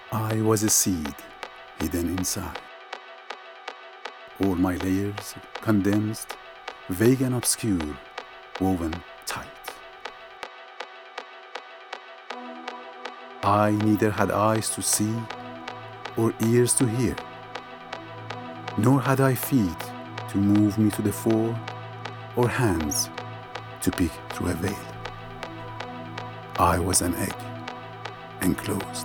I was a seed hidden inside. All my layers condensed, vague and obscure, woven tight. I neither had eyes to see or ears to hear, nor had I feet to move me to the fore or hands to pick through a veil. I was an egg, enclosed.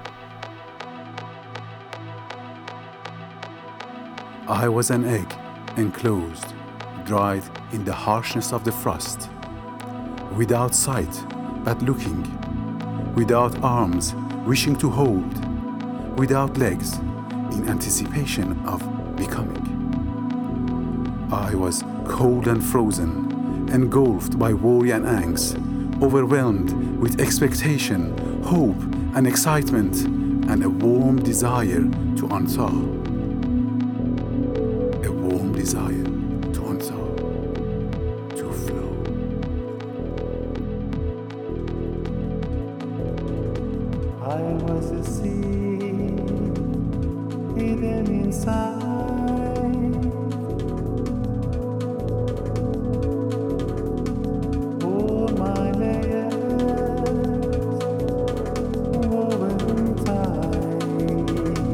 I was an egg, enclosed, dried in the harshness of the frost, without sight but looking, without arms wishing to hold, without legs in anticipation of becoming. I was cold and frozen, engulfed by worry and angst, overwhelmed with expectation, hope and excitement, and a warm desire to unthaw. A warm desire to unthaw, to flow. I was a seed hidden inside. All my layers woven tight.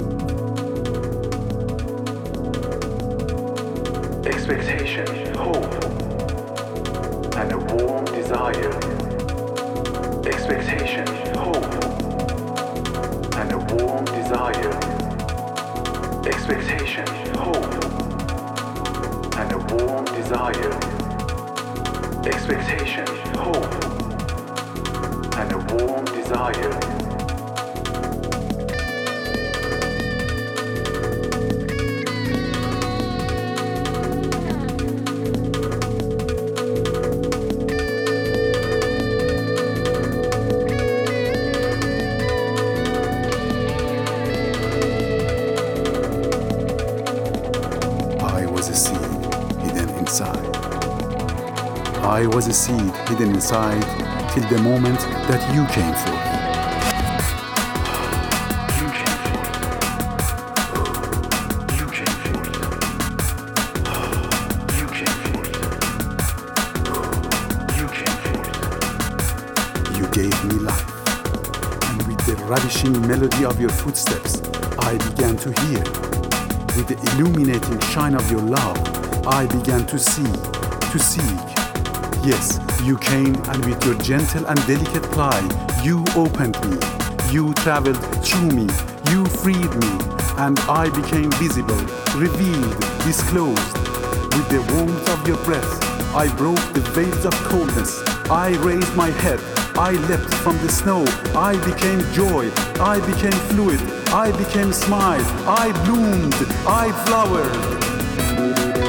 Expectation, hope, and a warm desire. Expectation, hope, and a warm desire. Expectation, hope, and a warm desire. Expectation, hope, and a warm desire. I was a seed hidden inside. I was a seed hidden inside till the moment that you came forth. You came forth. You came forth. You came forth. You came forth. You gave me life, and with the ravishing melody of your footsteps, I began to hear. With the illuminating shine of your love, I began to see, to seek. Yes, you came, and with your gentle and delicate ply, you opened me, you traveled through me, you freed me, and I became visible, revealed, disclosed. With the warmth of your breath, I broke the veils of coldness. I raised my head, I leapt from the snow, I became joy, I became fluid, I became smile, I bloomed, I flowered.